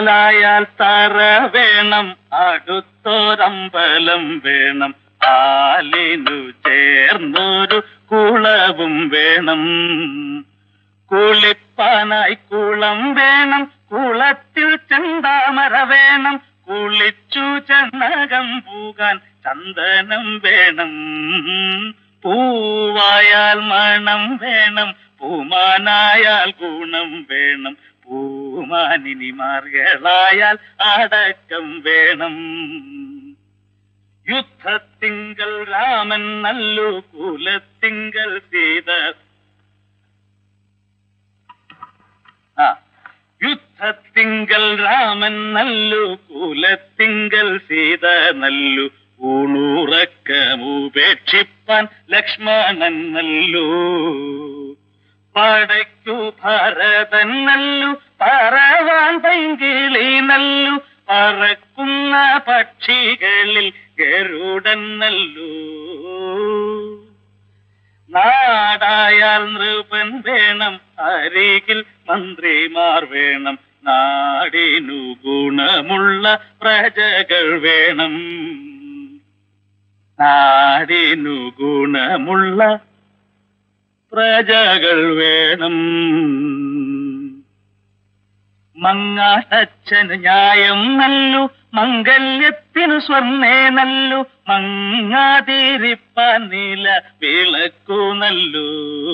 പാലായാൽ തറ വേണം, അടുത്തൊരമ്പലം വേണം, പാലിനു ചേർന്നൊരു കുളവും വേണം. കുളിപ്പാനായി കുളം വേണം, കുളത്തിൽ ചെന്താമര വേണം, കുളിച്ചു ചണ്ണകം പൂകാൻ ചന്ദനം വേണം. പൂവായാൽ മണം വേണം, പൂമാനായാൽ ഗുണം വേണം, പൂമാനിനിമാർകളായാൽ അടക്കം വേണം. യുദ്ധത്തിങ്കൽ രാമൻ നല്ലു, കുലത്തിങ്കൽ സീത. യുദ്ധത്തിങ്കൽ രാമൻ നല്ലു, കുലത്തിങ്കൽ സീത നല്ലു, ഊണുറക്കമുപേക്ഷിപ്പാൻ ലക്ഷ്മണൻ നല്ലു. പടയ്ക്കു ഭരതൻ നല്ലു, പറവാൻ പൈങ്കിളി നല്ലു, പറക്കുന്ന പക്ഷികളിൽ ഗരുഡൻ നല്ലു. നാടായാൽ നൃപൻ വേണം, അരികിൽ മന്ത്രിമാർ വേണം, നാടിനു ഗുണമുള്ള പ്രജകൾ വേണം, നാടിനു ഗുണമുള്ള പ്രജകൾ വേണം. മങ്ങാട്ടച്ഛന് ന്യായം നല്ലു, മംഗല്യത്തിനു സ്വർണ്ണേ നല്ലു, മങ്ങാതിരിപ്പാൻ നീല വിളക്കു നല്ലു.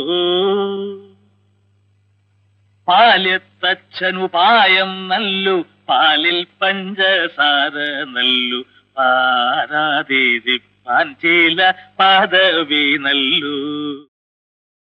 പാല്യത്തച്ഛനുപായം നല്ലു, പാലിൽ പഞ്ചസാര നല്ലു, പാരാതിരിപ്പാൻ ചില പദവി നല്ലു.